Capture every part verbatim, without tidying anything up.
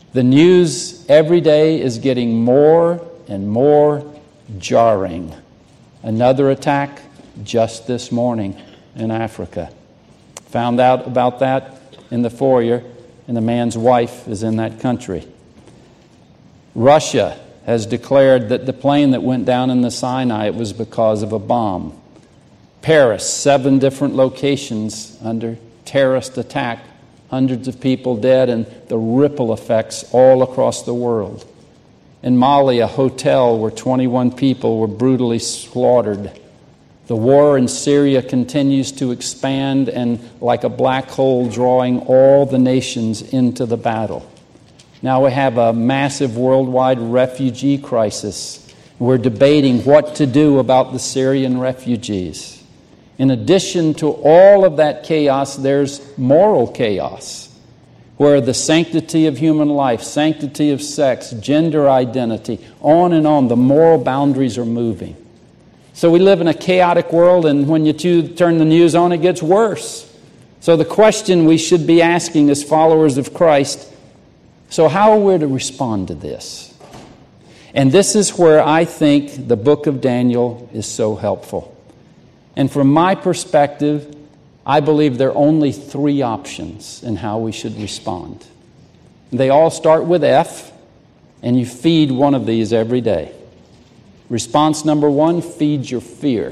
The news every day is getting more and more jarring. Another attack just this morning in Africa. Found out about that in the foyer, and the man's wife is in that country. Russia has declared that the plane that went down in the Sinai, it was because of a bomb. Paris, seven different locations under terrorist attack, hundreds of people dead, and the ripple effects all across the world. In Mali, a hotel where twenty-one people were brutally slaughtered. The war in Syria continues to expand and, like a black hole, drawing all the nations into the battle. Now we have a massive worldwide refugee crisis. We're debating what to do about the Syrian refugees. In addition to all of that chaos, there's moral chaos, where the sanctity of human life, sanctity of sex, gender identity, on and on, the moral boundaries are moving. So we live in a chaotic world, and when you turn the news on, it gets worse. So the question we should be asking as followers of Christ, so how are we to respond to this? And this is where I think the book of Daniel is so helpful. And from my perspective, I believe there are only three options in how we should respond. They all start with F, and you feed one of these every day. Response number one, feed your fear.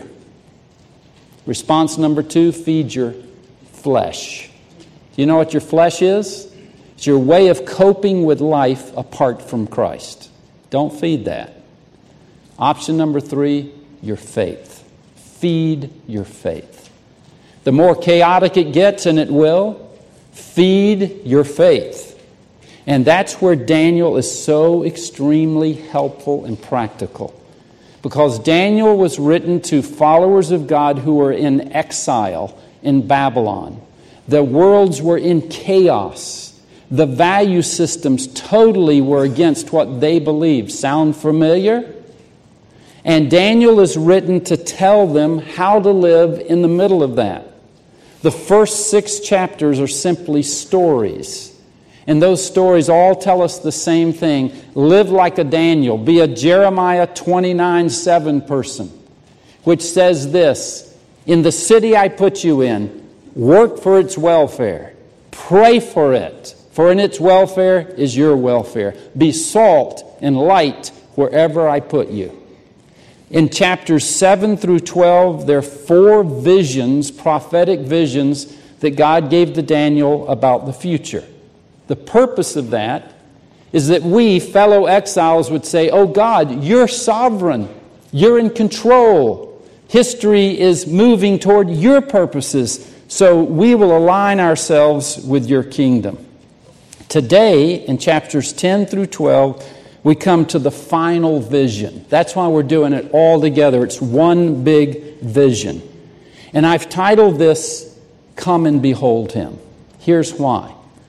Response number two, feed your flesh. Do you know what your flesh is? It's your way of coping with life apart from Christ. Don't feed that. Option number three, your faith. Feed your faith. The more chaotic it gets, and it will, feed your faith. And that's where Daniel is so extremely helpful and practical. Because Daniel was written to followers of God who were in exile in Babylon. The worlds were in chaos. The value systems totally were against what they believed. Sound familiar? And Daniel is written to tell them how to live in the middle of that. The first six chapters are simply stories. And those stories all tell us the same thing. Live like a Daniel. Be a Jeremiah twenty-nine seven person, which says this: in the city I put you in, work for its welfare. Pray for it, for in its welfare is your welfare. Be salt and light wherever I put you. In chapters seven through twelve, there are four visions, prophetic visions, that God gave to Daniel about the future. The purpose of that is that we, fellow exiles, would say, oh God, you're sovereign. You're in control. History is moving toward your purposes, so we will align ourselves with your kingdom. Today, in chapters ten through twelve, we come to the final vision. That's why we're doing it all together. It's one big vision. And I've titled this, Come and Behold Him. Here's why.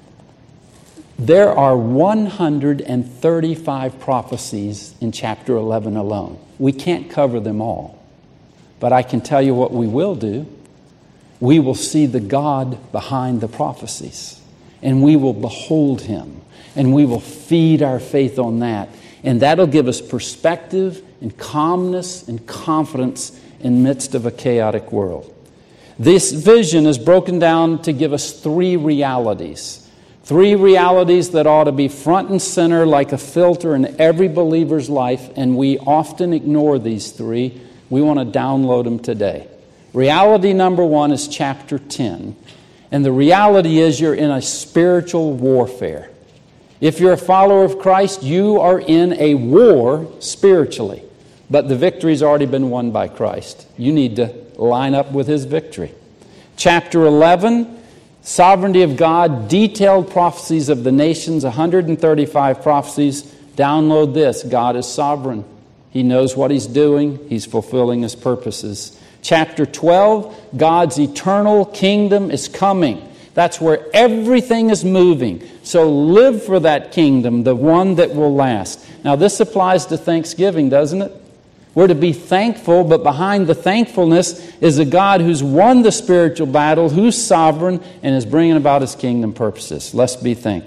There are one hundred thirty-five prophecies in chapter eleven alone. We can't cover them all. But I can tell you what we will do. We will see the God behind the prophecies. And we will behold Him. And we will feed our faith on that. And that'll give us perspective and calmness and confidence in the midst of a chaotic world. This vision is broken down to give us three realities. Three realities that ought to be front and center like a filter in every believer's life, and we often ignore these three. We want to download them today. Reality number one is chapter ten. And the reality is you're in a spiritual warfare. If you're a follower of Christ, you are in a war spiritually. But the victory's already been won by Christ. You need to line up with His victory. Chapter eleven, sovereignty of God, detailed prophecies of the nations, one hundred thirty-five prophecies. Download this. God is sovereign. He knows what He's doing. He's fulfilling His purposes. Chapter twelve, God's eternal kingdom is coming. That's where everything is moving. So live for that kingdom, the one that will last. Now this applies to Thanksgiving, doesn't it? We're to be thankful, but behind the thankfulness is a God who's won the spiritual battle, who's sovereign, and is bringing about His kingdom purposes. Let's be thankful.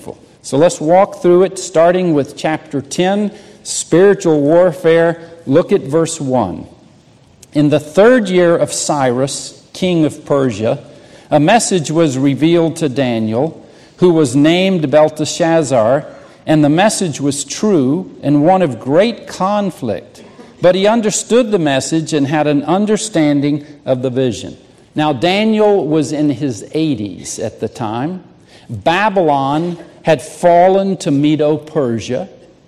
So let's walk through it, starting with chapter ten, spiritual warfare. Look at verse one. In the third year of Cyrus, king of Persia, a message was revealed to Daniel, who was named Belteshazzar, and the message was true and one of great conflict. But he understood the message and had an understanding of the vision. Now, Daniel was in his eighties at the time. Babylon had fallen to Medo-Persia.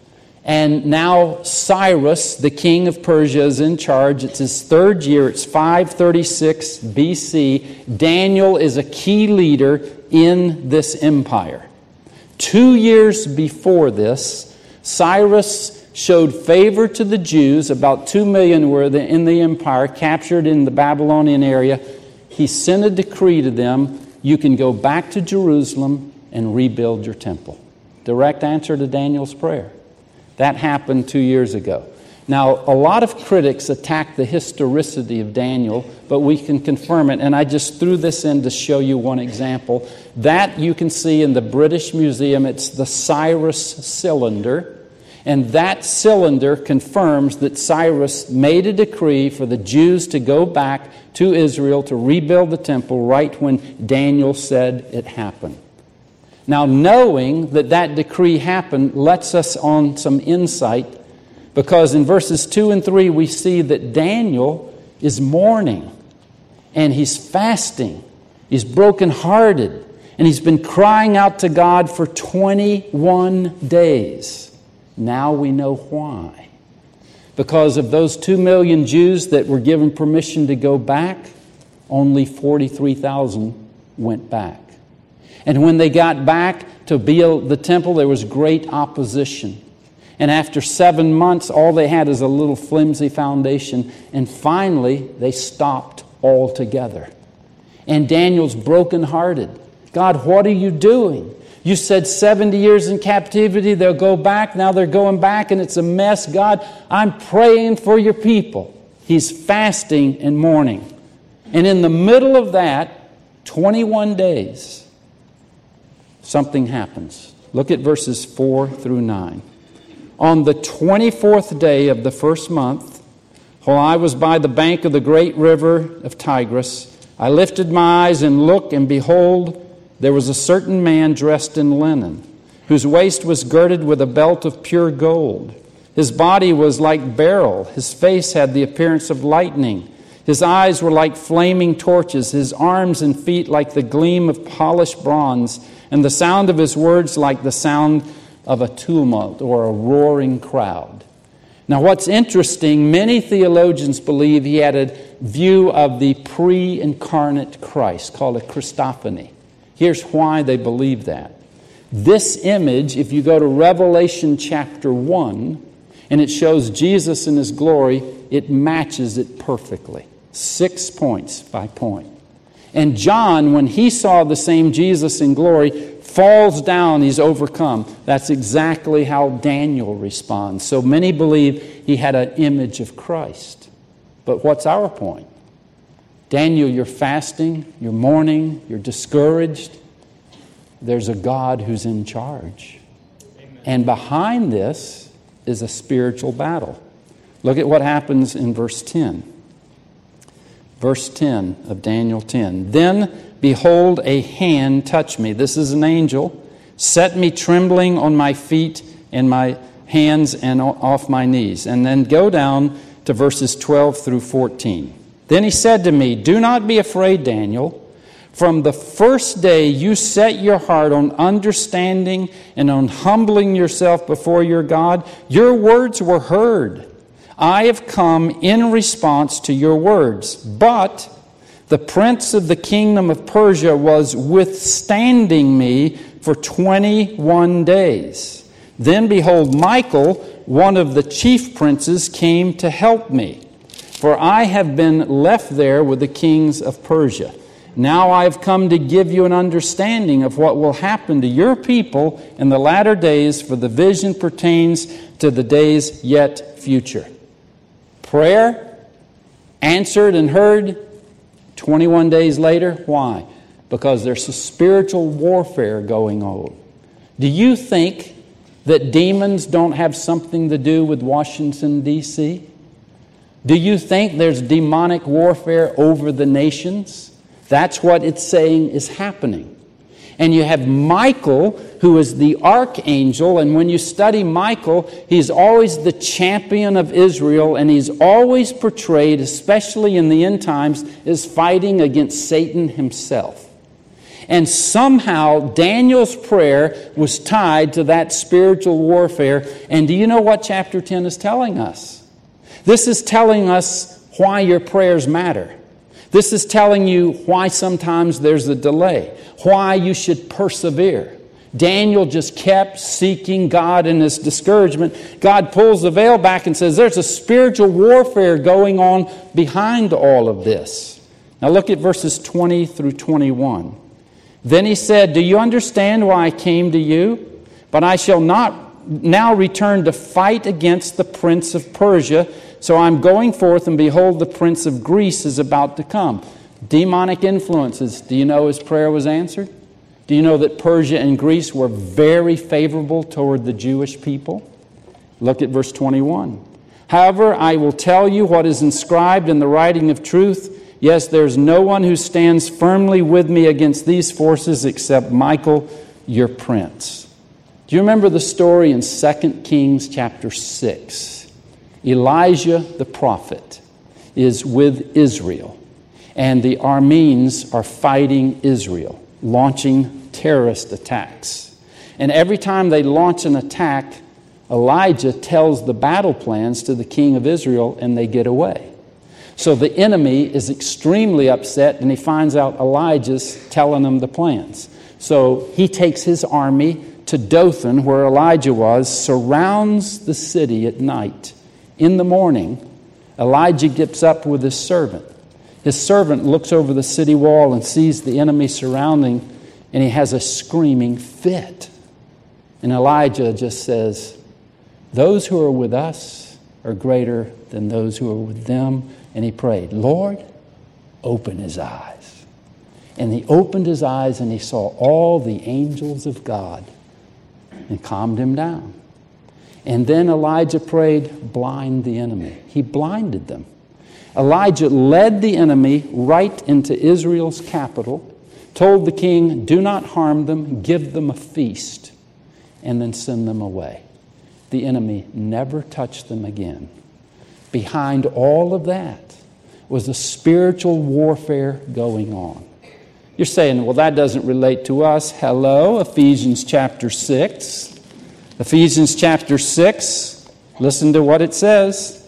And now Cyrus, the king of Persia, is in charge. It's his third year. It's five thirty-six B C. Daniel is a key leader in this empire. Two years before this, Cyrus showed favor to the Jews. About two million were in the empire, captured in the Babylonian area. He sent a decree to them, you can go back to Jerusalem and rebuild your temple. Direct answer to Daniel's prayer. That happened two years ago. Now, a lot of critics attack the historicity of Daniel, but we can confirm it. And I just threw this in to show you one example. That you can see in the British Museum. It's the Cyrus cylinder. And that cylinder confirms that Cyrus made a decree for the Jews to go back to Israel to rebuild the temple right when Daniel said it happened. Now, knowing that that decree happened lets us on some insight, because in verses two and three we see that Daniel is mourning and he's fasting. He's brokenhearted and he's been crying out to God for twenty-one days. Now we know why. Because of those two million Jews that were given permission to go back, only forty-three thousand went back. And when they got back to build the temple, there was great opposition. And after seven months, all they had is a little flimsy foundation. And finally, they stopped altogether. And Daniel's brokenhearted. God, what are you doing? You said seventy years in captivity, they'll go back. Now they're going back and it's a mess. God, I'm praying for your people. He's fasting and mourning. And in the middle of that, twenty-one days, something happens. Look at verses four through nine. On the twenty-fourth day of the first month, while I was by the bank of the great river of Tigris, I lifted my eyes and looked, and behold, there was a certain man dressed in linen, whose waist was girded with a belt of pure gold. His body was like beryl. His face had the appearance of lightning. His eyes were like flaming torches. His arms and feet like the gleam of polished bronze. And the sound of his words like the sound of a tumult or a roaring crowd. Now what's interesting, many theologians believe he had a view of the pre-incarnate Christ, called a Christophany. Here's why they believe that. This image, if you go to Revelation chapter one, and it shows Jesus in his glory, it matches it perfectly. Six points by point. And John, when he saw the same Jesus in glory, falls down, he's overcome. That's exactly how Daniel responds. So many believe he had an image of Christ. But what's our point? Daniel, you're fasting, you're mourning, you're discouraged. There's a God who's in charge. Amen. And behind this is a spiritual battle. Look at what happens in verse ten. Verse ten of Daniel ten. Then, behold, a hand touched me. This is an angel. Set me trembling on my feet and my hands and off my knees. And then go down to verses twelve through fourteen. Then he said to me, do not be afraid, Daniel. From the first day you set your heart on understanding and on humbling yourself before your God, your words were heard. I have come in response to your words. But the prince of the kingdom of Persia was withstanding me for twenty-one days. Then behold, Michael, one of the chief princes, came to help me. For I have been left there with the kings of Persia. Now I have come to give you an understanding of what will happen to your people in the latter days, for the vision pertains to the days yet future. Prayer, answered and heard, twenty-one days later. Why? Because there's a spiritual warfare going on. Do you think that demons don't have something to do with Washington, D C? Do you think there's demonic warfare over the nations? That's what it's saying is happening. And you have Michael, who is the archangel, and when you study Michael, he's always the champion of Israel, and he's always portrayed, especially in the end times, as fighting against Satan himself. And somehow Daniel's prayer was tied to that spiritual warfare. And do you know what chapter ten is telling us? This is telling us why your prayers matter. This is telling you why sometimes there's a delay, why you should persevere. Daniel just kept seeking God in his discouragement. God pulls the veil back and says, there's a spiritual warfare going on behind all of this. Now look at verses twenty through twenty-one. Then he said, do you understand why I came to you? But I shall not now return to fight against the prince of Persia. So I'm going forth, and behold, the prince of Greece is about to come. Demonic influences. Do you know his prayer was answered? Do you know that Persia and Greece were very favorable toward the Jewish people? Look at verse twenty-one. However, I will tell you what is inscribed in the writing of truth. Yes, there's no one who stands firmly with me against these forces except Michael, your prince. Do you remember the story in Second Kings chapter six? Elijah the prophet is with Israel, and the Arameans are fighting Israel, launching terrorist attacks. And every time they launch an attack, Elijah tells the battle plans to the king of Israel, and they get away. So the enemy is extremely upset, and he finds out Elijah's telling them the plans. So he takes his army to Dothan, where Elijah was, surrounds the city at night. In the morning, Elijah gets up with his servant. His servant looks over the city wall and sees the enemy surrounding, and he has a screaming fit. And Elijah just says, those who are with us are greater than those who are with them. And he prayed, Lord, open his eyes. And he opened his eyes, and he saw all the angels of God, and calmed him down. And then Elijah prayed, blind the enemy. He blinded them. Elijah led the enemy right into Israel's capital, told the king, do not harm them, give them a feast, and then send them away. The enemy never touched them again. Behind all of that was a spiritual warfare going on. You're saying, well, that doesn't relate to us. Hello, Ephesians chapter six. Ephesians chapter six, listen to what it says.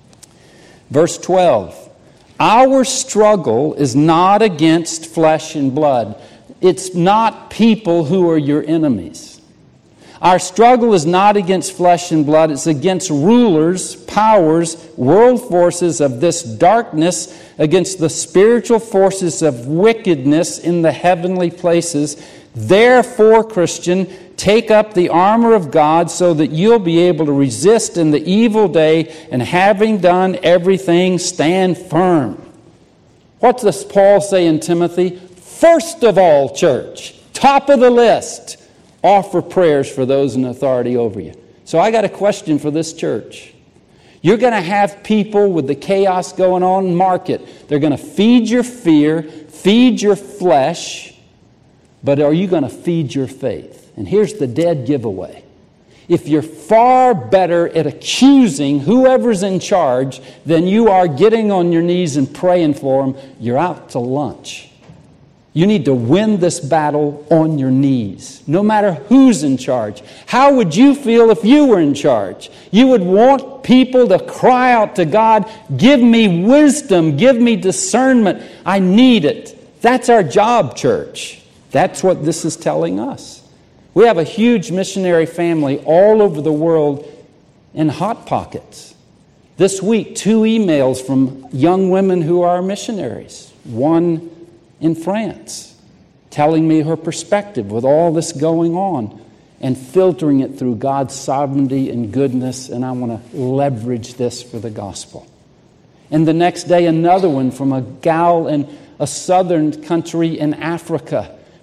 Verse twelve. Our struggle is not against flesh and blood. It's not people who are your enemies. Our struggle is not against flesh and blood. It's against rulers, powers, world forces of this darkness, against the spiritual forces of wickedness in the heavenly places. Therefore, Christian, take up the armor of God so that you'll be able to resist in the evil day, and having done everything, stand firm. What does Paul say in Timothy? First of all, church, top of the list, offer prayers for those in authority over you. So I got a question for this church. You're going to have people with the chaos going on, mark it. They're going to feed your fear, feed your flesh, but are you going to feed your faith? And here's the dead giveaway. If you're far better at accusing whoever's in charge than you are getting on your knees and praying for them, you're out to lunch. You need to win this battle on your knees, no matter who's in charge. How would you feel if you were in charge? You would want people to cry out to God, give me wisdom, give me discernment. I need it. That's our job, church. That's what this is telling us. We have a huge missionary family all over the world in Hot Pockets. This week, two emails from young women who are missionaries. One in France, telling me her perspective with all this going on and filtering it through God's sovereignty and goodness, and I want to leverage this for the gospel. And the next day, another one from a gal in a southern country in Africa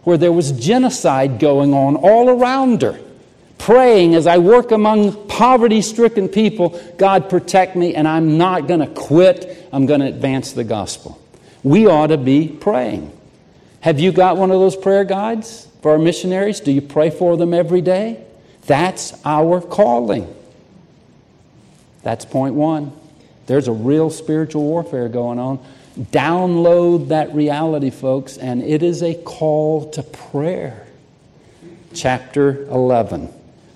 where there was genocide going on all around her, praying, as I work among poverty-stricken people, God, protect me, and I'm not going to quit. I'm going to advance the gospel. We ought to be praying. Have you got one of those prayer guides for our missionaries? Do you pray for them every day? That's our calling. That's point one. There's a real spiritual warfare going on. Download that reality, folks, and it is a call to prayer. Chapter eleven.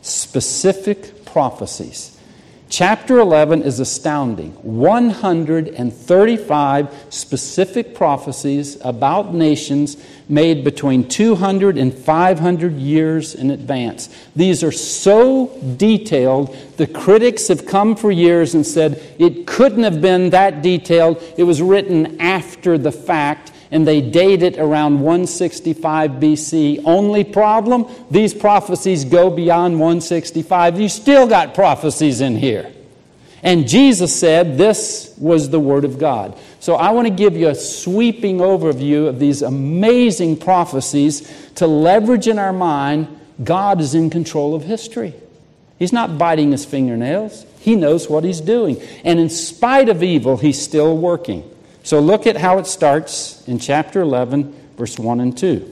Specific prophecies. Chapter eleven is astounding. one hundred thirty-five specific prophecies about nations made between two hundred and five hundred years in advance. These are so detailed, the critics have come for years and said it couldn't have been that detailed. It was written after the fact, and they date it around one sixty-five B C. Only problem, these prophecies go beyond one sixty-five. You still got prophecies in here. And Jesus said this was the Word of God. So I want to give you a sweeping overview of these amazing prophecies to leverage in our mind God is in control of history. He's not biting his fingernails. He knows what he's doing. And in spite of evil, he's still working. So look at how it starts in chapter eleven, verse one and two.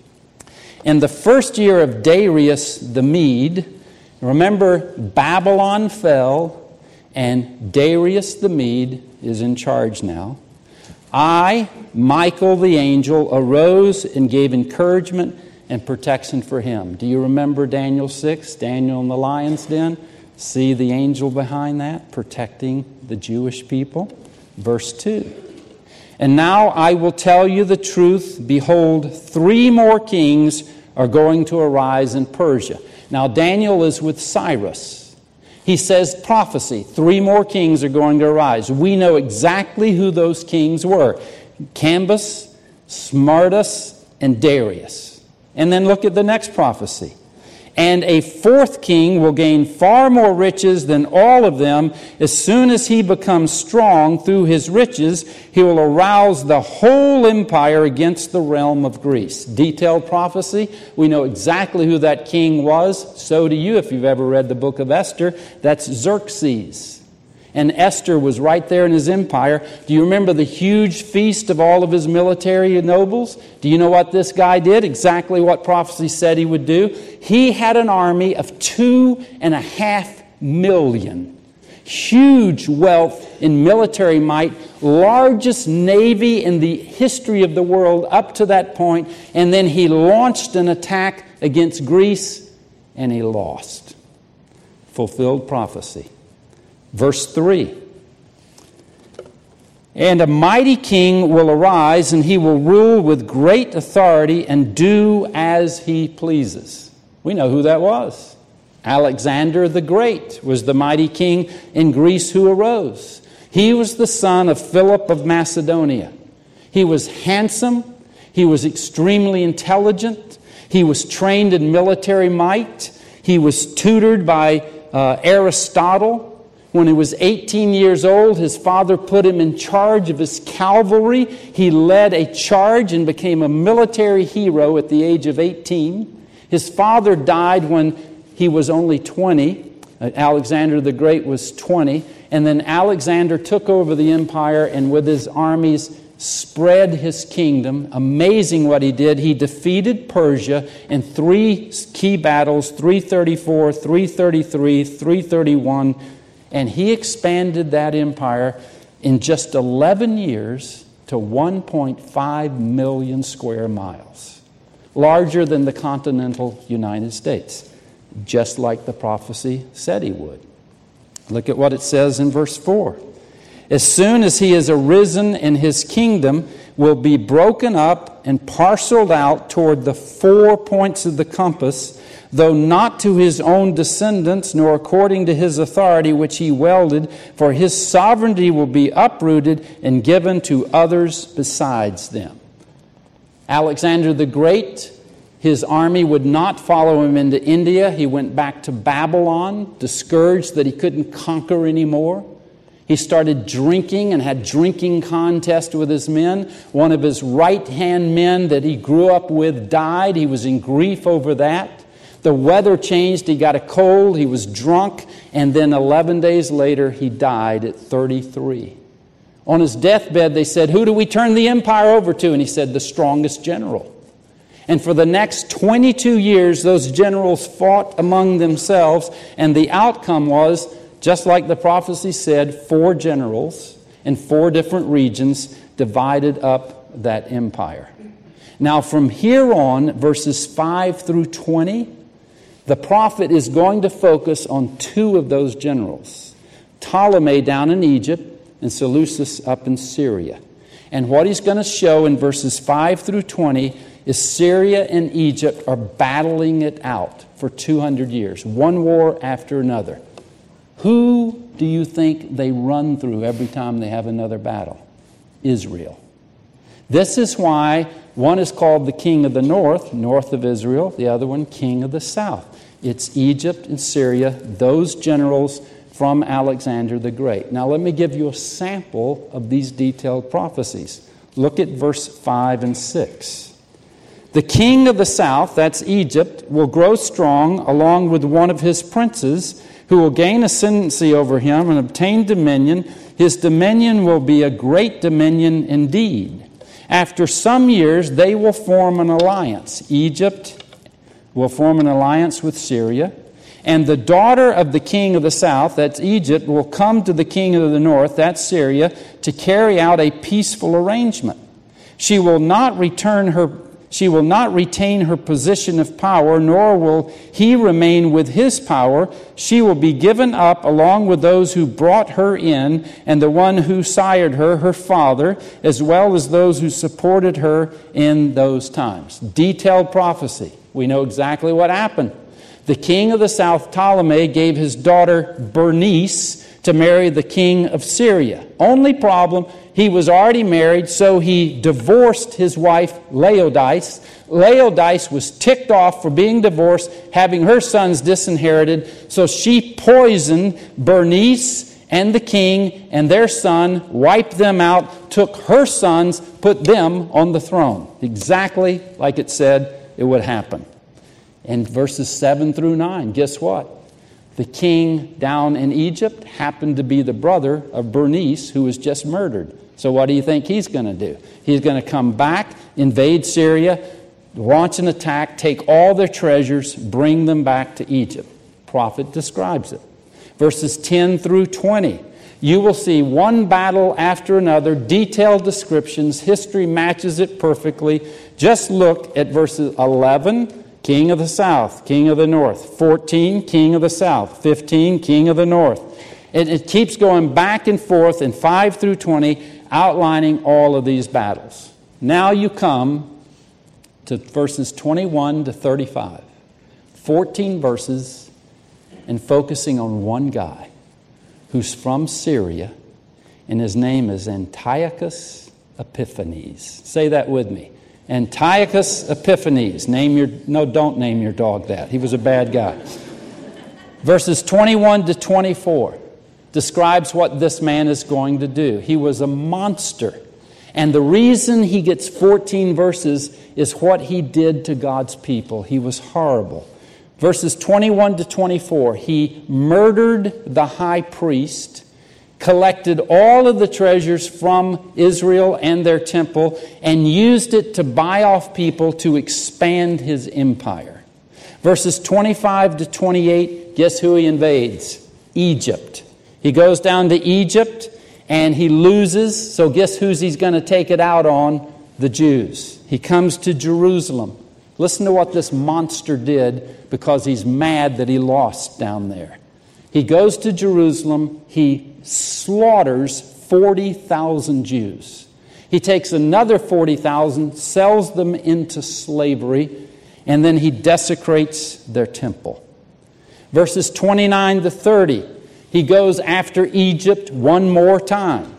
In the first year of Darius the Mede, remember Babylon fell, and Darius the Mede is in charge now. I, Michael the angel, arose and gave encouragement and protection for him. Do you remember Daniel six, Daniel in the lion's den? See the angel behind that, protecting the Jewish people? Verse two. And now I will tell you the truth. Behold, three more kings are going to arise in Persia. Now Daniel is with Cyrus. He says prophecy. Three more kings are going to arise. We know exactly who those kings were. Cambus, Smartus, and Darius. And then look at the next prophecy. And a fourth king will gain far more riches than all of them. As soon as he becomes strong through his riches, he will arouse the whole empire against the realm of Greece. Detailed prophecy. We know exactly who that king was. So do you if you've ever read the book of Esther. That's Xerxes. And Esther was right there in his empire. Do you remember the huge feast of all of his military nobles? Do you know what this guy did? Exactly what prophecy said he would do. He had an army of two and a half million. Huge wealth in military might. Largest navy in the history of the world up to that point. And then he launched an attack against Greece and he lost. Fulfilled prophecy. Verse three. And a mighty king will arise, and he will rule with great authority and do as he pleases. We know who that was. Alexander the Great was the mighty king in Greece who arose. He was the son of Philip of Macedonia. He was handsome. He was extremely intelligent. He was trained in military might. He was tutored by uh, Aristotle. When he was eighteen years old, his father put him in charge of his cavalry. He led a charge and became a military hero at the age of eighteen. His father died when he was only twenty. Alexander the Great was twenty. And then Alexander took over the empire and with his armies spread his kingdom. Amazing what he did. He defeated Persia in three key battles, three thirty-four, three thirty-three, three thirty-one. And he expanded that empire in just eleven years to one point five million square miles. Larger than the continental United States. Just like the prophecy said he would. Look at what it says in verse four. As soon as he is arisen in his kingdom, will be broken up and parceled out toward the four points of the compass, though not to his own descendants, nor according to his authority which he wielded, for his sovereignty will be uprooted and given to others besides them. Alexander the Great, his army would not follow him into India. He went back to Babylon, discouraged that he couldn't conquer anymore. He He started drinking and had drinking contests with his men. One of his right-hand men that he grew up with died. He was in grief over that. The weather changed. He got a cold. He was drunk. And then eleven days later, he died at thirty-three. On his deathbed, they said, "Who do we turn the empire over to?" And he said, "The strongest general." And for the next twenty-two years, those generals fought among themselves. And the outcome was, just like the prophecy said, four generals in four different regions divided up that empire. Now, from here on, verses five through twenty, the prophet is going to focus on two of those generals, Ptolemy down in Egypt and Seleucus up in Syria. And what he's going to show in verses five through twenty is Syria and Egypt are battling it out for two hundred years, one war after another. Who do you think they run through every time they have another battle? Israel. This is why one is called the king of the north, north of Israel, the other one king of the south. It's Egypt and Syria, those generals from Alexander the Great. Now let me give you a sample of these detailed prophecies. Look at verse five and six. The king of the south, that's Egypt, will grow strong along with one of his princes, who will gain ascendancy over him and obtain dominion. His dominion will be a great dominion indeed. After some years, they will form an alliance. Egypt will form an alliance with Syria. And the daughter of the king of the south, that's Egypt, will come to the king of the north, that's Syria, to carry out a peaceful arrangement. She will not return her She will not retain her position of power, nor will he remain with his power. She will be given up along with those who brought her in, and the one who sired her, her father, as well as those who supported her in those times. Detailed prophecy. We know exactly what happened. The king of the south, Ptolemy, gave his daughter Bernice to marry the king of Syria. Only problem, he was already married, so he divorced his wife Laodice. Laodice was ticked off for being divorced, having her sons disinherited, so she poisoned Bernice and the king and their son, wiped them out, took her sons, put them on the throne. Exactly like it said it would happen. In verses seven through nine, guess what? The king down in Egypt happened to be the brother of Bernice, who was just murdered. So what do you think he's going to do? He's going to come back, invade Syria, launch an attack, take all their treasures, bring them back to Egypt. Prophet describes it. Verses ten through twenty. You will see one battle after another, detailed descriptions. History matches it perfectly. Just look at verses eleven. King of the south, king of the north. fourteen, king of the south. fifteen, king of the north. It, it keeps going back and forth in five through twenty, outlining all of these battles. Now you come to verses twenty-one to thirty-five. fourteen verses, and focusing on one guy who's from Syria, and his name is Antiochus Epiphanes. Say that with me. Antiochus Epiphanes. Name your no, don't name your dog that. He was a bad guy. Verses twenty-one to twenty-four describes what this man is going to do. He was a monster. And the reason he gets fourteen verses is what he did to God's people. He was horrible. Verses twenty-one to twenty-four, he murdered the high priest, collected all of the treasures from Israel and their temple, and used it to buy off people to expand his empire. Verses twenty-five to twenty-eight, guess who he invades? Egypt. He goes down to Egypt and he loses, so guess who's he's going to take it out on? The Jews. He comes to Jerusalem. Listen to what this monster did, because he's mad that he lost down there. He goes to Jerusalem, he slaughters forty thousand Jews. He takes another forty thousand, sells them into slavery, and then he desecrates their temple. Verses twenty-nine to thirty, he goes after Egypt one more time.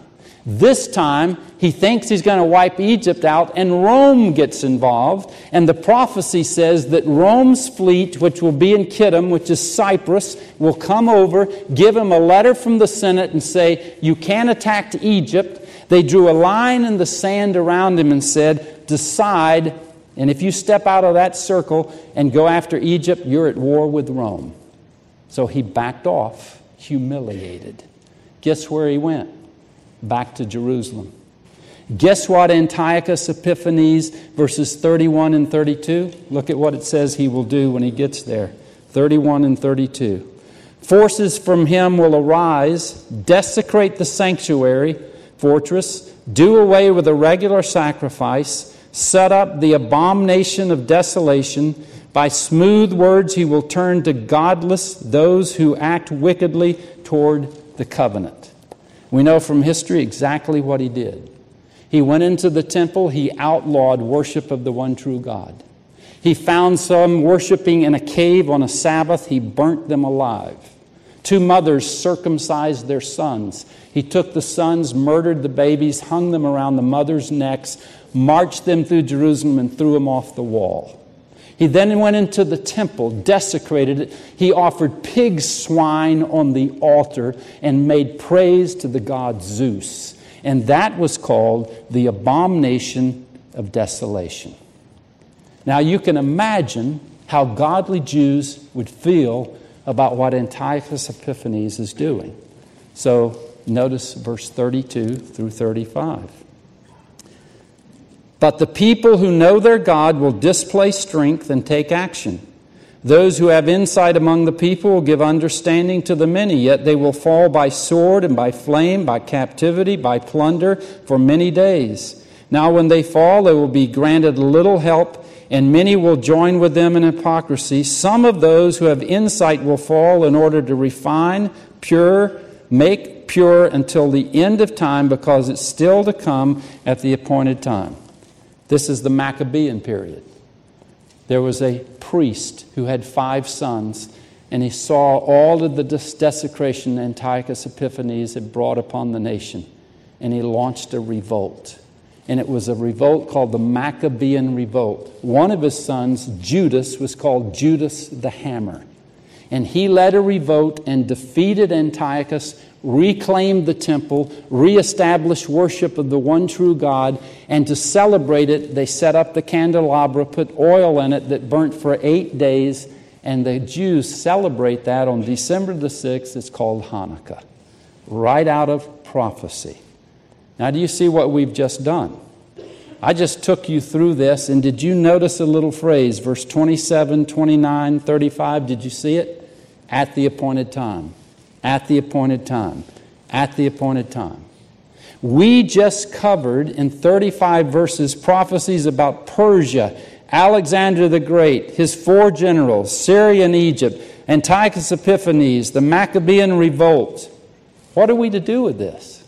This time, he thinks he's going to wipe Egypt out, and Rome gets involved. And the prophecy says that Rome's fleet, which will be in Kittim, which is Cyprus, will come over, give him a letter from the Senate and say, you can't attack Egypt. They drew a line in the sand around him and said, decide, and if you step out of that circle and go after Egypt, you're at war with Rome. So he backed off, humiliated. Guess where he went? Back to Jerusalem. Guess what Antiochus Epiphanes, verses thirty-one and thirty-two? Look at what it says he will do when he gets there. thirty-one and thirty-two. Forces from him will arise, desecrate the sanctuary, fortress, do away with the regular sacrifice, set up the abomination of desolation. By smooth words he will turn to godless those who act wickedly toward the covenant. We know from history exactly what he did. He went into the temple, he outlawed worship of the one true God. He found some worshiping in a cave on a Sabbath, he burnt them alive. Two mothers circumcised their sons. He took the sons, murdered the babies, hung them around the mothers' necks, marched them through Jerusalem and threw them off the wall. He then went into the temple, desecrated it. He offered pig swine on the altar and made praise to the god Zeus. And that was called the abomination of desolation. Now you can imagine how godly Jews would feel about what Antiochus Epiphanes is doing. So notice verse thirty-two through thirty-five. But the people who know their God will display strength and take action. Those who have insight among the people will give understanding to the many, yet they will fall by sword and by flame, by captivity, by plunder for many days. Now when they fall, they will be granted little help, and many will join with them in hypocrisy. Some of those who have insight will fall in order to refine, pure, make pure until the end of time, because it's still to come at the appointed time. This is the Maccabean period. There was a priest who had five sons, and he saw all of the desecration Antiochus Epiphanes had brought upon the nation, and he launched a revolt. And it was a revolt called the Maccabean Revolt. One of his sons, Judas, was called Judas the Hammer. And he led a revolt and defeated Antiochus, reclaimed the temple, reestablished worship of the one true God, and to celebrate it, they set up the candelabra, put oil in it that burnt for eight days, and the Jews celebrate that on December the sixth. It's called Hanukkah, right out of prophecy. Now, do you see what we've just done? I just took you through this, and did you notice a little phrase, verse twenty-seven, twenty-nine, thirty-five? Did you see it? At the appointed time. At the appointed time. At the appointed time. We just covered in thirty-five verses prophecies about Persia, Alexander the Great, his four generals, Syria and Egypt, Antiochus Epiphanes, the Maccabean Revolt. What are we to do with this?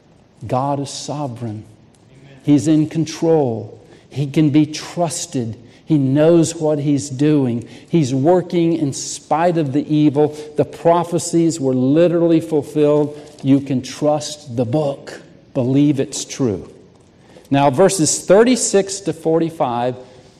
God is sovereign. He's in control. He can be trusted. He knows what He's doing. He's working in spite of the evil. The prophecies were literally fulfilled. You can trust the book. Believe it's true. Now, verses thirty-six to forty-five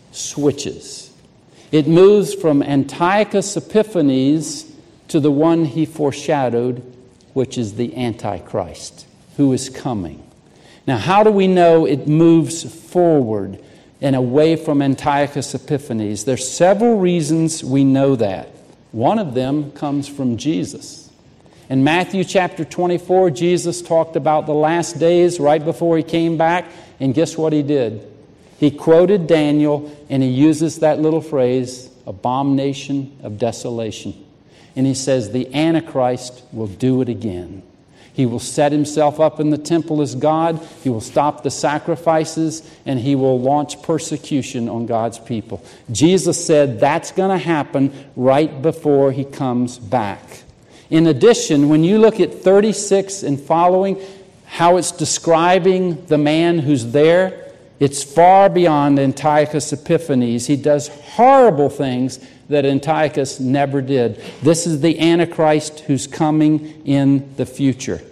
switches. It moves from Antiochus Epiphanes to the one he foreshadowed, which is the Antichrist, who is coming. Now, how do we know it moves forward and away from Antiochus Epiphanes? There's several reasons we know that. One of them comes from Jesus. In Matthew chapter twenty-four, Jesus talked about the last days right before He came back, and guess what He did? He quoted Daniel, and He uses that little phrase, abomination of desolation. And He says the Antichrist will do it again. He will set himself up in the temple as God. He will stop the sacrifices, and he will launch persecution on God's people. Jesus said that's going to happen right before He comes back. In addition, when you look at thirty-six and following, how it's describing the man who's there, it's far beyond Antiochus Epiphanes. He does horrible things that Antiochus never did. This is the Antichrist who's coming in the future.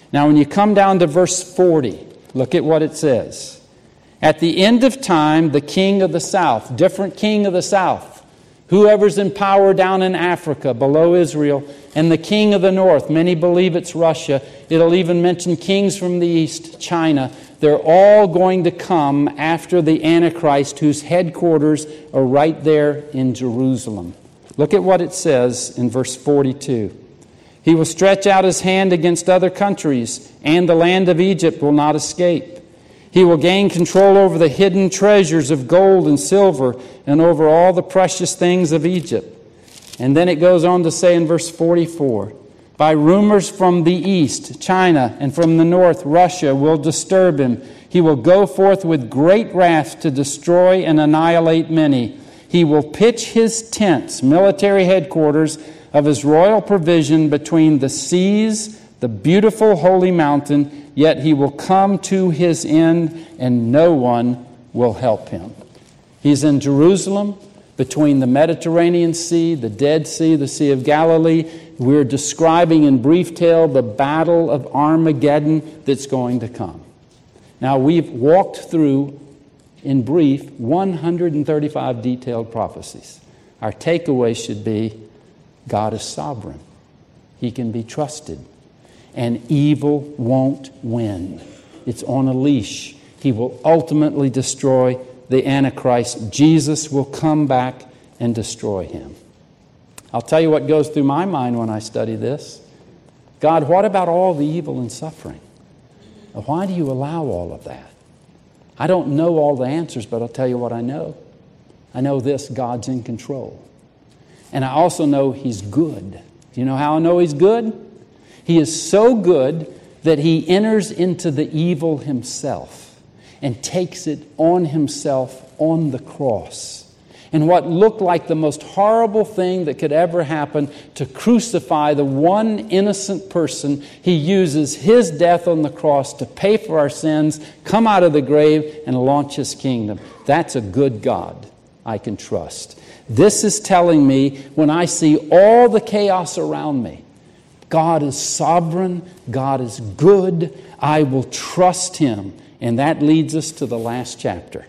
Now, when you come down to verse forty, look at what it says. At the end of time, the king of the south, different king of the south, whoever's in power down in Africa below Israel, and the king of the north, many believe it's Russia. It'll even mention kings from the east, China. They're all going to come after the Antichrist, whose headquarters are right there in Jerusalem. Look at what it says in verse forty-two. He will stretch out his hand against other countries, and the land of Egypt will not escape. He will gain control over the hidden treasures of gold and silver and over all the precious things of Egypt. And then it goes on to say in verse forty-four, by rumors from the east, China, and from the north, Russia, will disturb him. He will go forth with great wrath to destroy and annihilate many. He will pitch his tents, military headquarters, of his royal provision between the seas, the beautiful holy mountain, yet he will come to his end, and no one will help him. He's in Jerusalem, between the Mediterranean Sea, the Dead Sea, the Sea of Galilee. We're describing in brief tale the battle of Armageddon that's going to come. Now, we've walked through, in brief, one hundred thirty-five detailed prophecies. Our takeaway should be, God is sovereign. He can be trusted. And evil won't win. It's on a leash. He will ultimately destroy the Antichrist. Jesus will come back and destroy him. I'll tell you what goes through my mind when I study this. God, what about all the evil and suffering? Why do you allow all of that? I don't know all the answers, but I'll tell you what I know. I know this: God's in control. And I also know He's good. Do you know how I know He's good? He is so good that He enters into the evil Himself and takes it on Himself on the cross. And what looked like the most horrible thing that could ever happen, to crucify the one innocent person, He uses His death on the cross to pay for our sins, come out of the grave, and launch His kingdom. That's a good God I can trust. This is telling me, when I see all the chaos around me, God is sovereign, God is good, I will trust Him. And that leads us to the last chapter.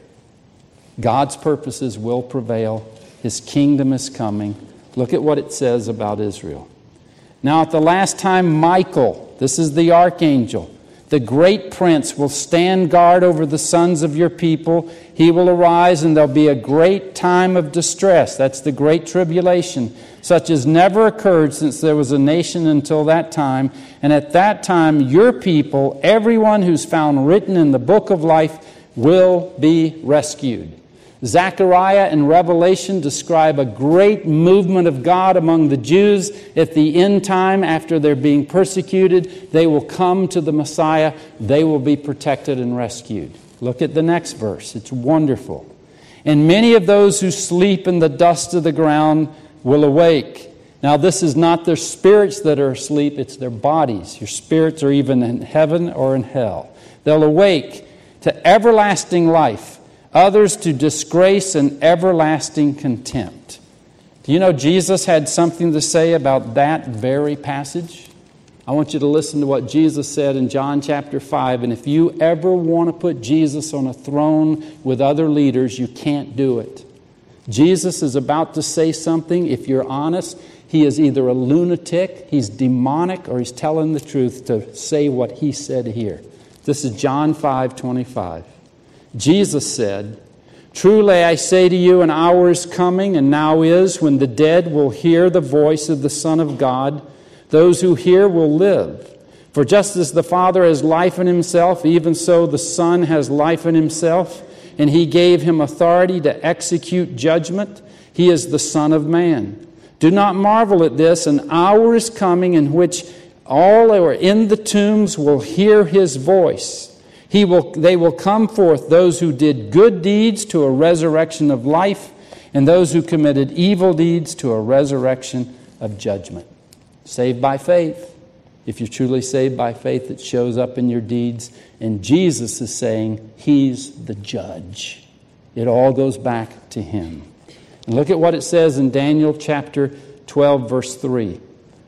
God's purposes will prevail. His kingdom is coming. Look at what it says about Israel. Now at the last time, Michael, this is the archangel, the great prince, will stand guard over the sons of your people. He will arise, and there'll be a great time of distress. That's the great tribulation, such as never occurred since there was a nation until that time. And at that time, your people, everyone who's found written in the book of life, will be rescued. Zechariah and Revelation describe a great movement of God among the Jews at the end time. After they're being persecuted, they will come to the Messiah. They will be protected and rescued. Look at the next verse. It's wonderful. And many of those who sleep in the dust of the ground will awake. Now, this is not their spirits that are asleep. It's their bodies. Your spirits are even in heaven or in hell. They'll awake to everlasting life. Others to disgrace and everlasting contempt. Do you know Jesus had something to say about that very passage? I want you to listen to what Jesus said in John chapter five. And if you ever want to put Jesus on a throne with other leaders, you can't do it. Jesus is about to say something. If you're honest, he is either a lunatic, he's demonic, or he's telling the truth to say what he said here. This is John five twenty-five. Jesus said, truly I say to you, an hour is coming, and now is, when the dead will hear the voice of the Son of God. Those who hear will live. For just as the Father has life in Himself, even so the Son has life in Himself, and He gave Him authority to execute judgment. He is the Son of Man. Do not marvel at this. An hour is coming in which all who are in the tombs will hear His voice. He will, they will come forth, those who did good deeds to a resurrection of life, and those who committed evil deeds to a resurrection of judgment. Saved by faith. If you're truly saved by faith, it shows up in your deeds. And Jesus is saying He's the judge. It all goes back to Him. And look at what it says in Daniel chapter twelve, verse three.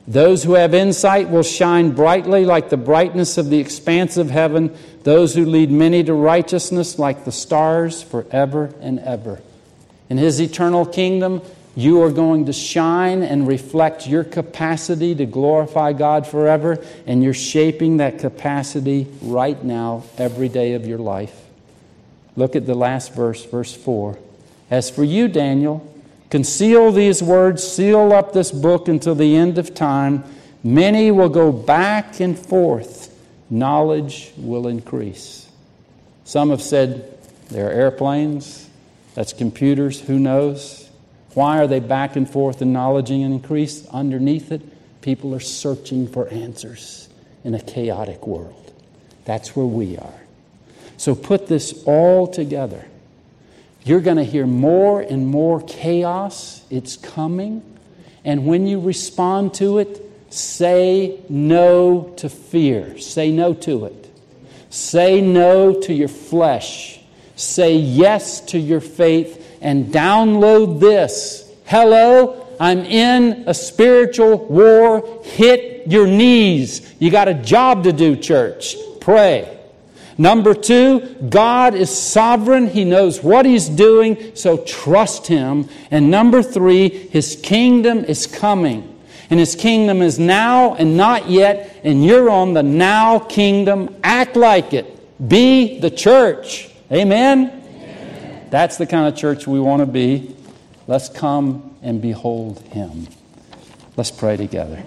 Those who have insight will shine brightly like the brightness of the expanse of heaven. Those who lead many to righteousness like the stars forever and ever. In His eternal kingdom, you are going to shine and reflect your capacity to glorify God forever, and you're shaping that capacity right now, every day of your life. Look at the last verse, verse four. As for you, Daniel, conceal these words, seal up this book until the end of time. Many will go back and forth. Knowledge will increase. Some have said there are airplanes, that's computers, who knows? Why are they back and forth in knowledge and increase? Underneath it, people are searching for answers in a chaotic world. That's where we are. So put this all together. You're going to hear more and more chaos. It's coming. And when you respond to it, say no to fear. Say no to it. Say no to your flesh. Say yes to your faith and download this. Hello, I'm in a spiritual war. Hit your knees. You got a job to do, church. Pray. Number two, God is sovereign. He knows what He's doing, so trust Him. And number three, His kingdom is coming. And His kingdom is now and not yet, and you're on the now kingdom. Act like it. Be the church. Amen? Amen. That's the kind of church we want to be. Let's come and behold Him. Let's pray together.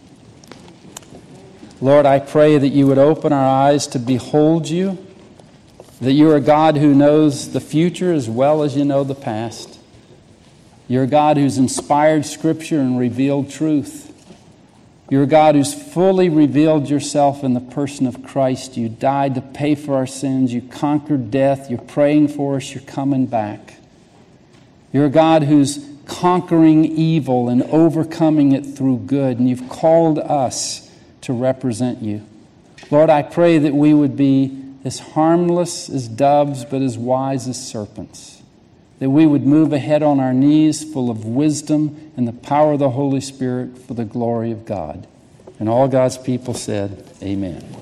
Lord, I pray that you would open our eyes to behold you, that you are a God who knows the future as well as you know the past. You're a God who's inspired Scripture and revealed truth. You're a God who's fully revealed yourself in the person of Christ. You died to pay for our sins. You conquered death. You're praying for us. You're coming back. You're a God who's conquering evil and overcoming it through good, and you've called us to represent you. Lord, I pray that we would be as harmless as doves, but as wise as serpents. That we would move ahead on our knees full of wisdom and the power of the Holy Spirit for the glory of God. And all God's people said, amen.